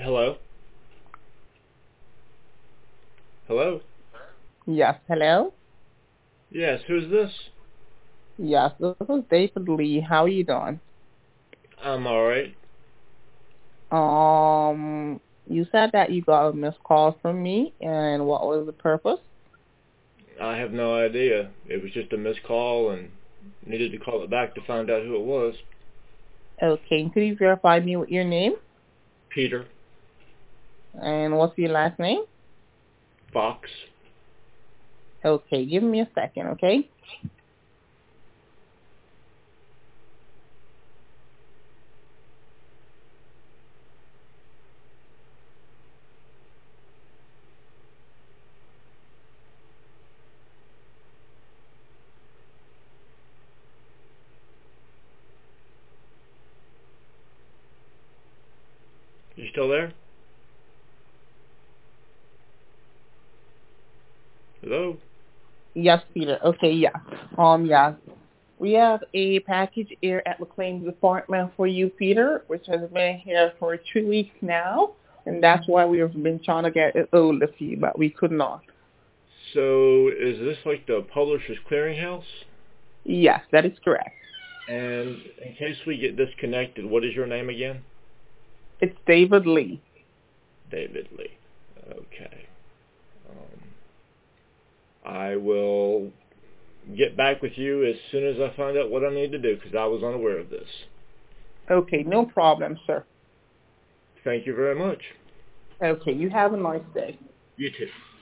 Hello? Hello? Yes, hello? Yes, who's this? Yes, this is David Lee. How are you doing? I'm alright. You said that you got a missed call from me, and what was the purpose? I have no idea. It was just a missed call and needed to call it back to find out who it was. Okay, could you verify me with your name? Peter And what's your last name? Fox. Okay, give me a second, okay? You still there? Hello? Yes, Peter. Okay, yeah. Yeah. We have a package here at the claims department for you, Peter, which has been here for 2 weeks now, and that's why we've been trying to get it over to you, but we could not. So, is this like the Publishers Clearinghouse? Yes, that is correct. And in case we get disconnected, what is your name again? It's David Lee. David Lee. Okay. I will get back with you as soon as I find out what I need to do, because I was unaware of this. Okay, no problem, sir. Thank you very much. Okay, you have a nice day. You too.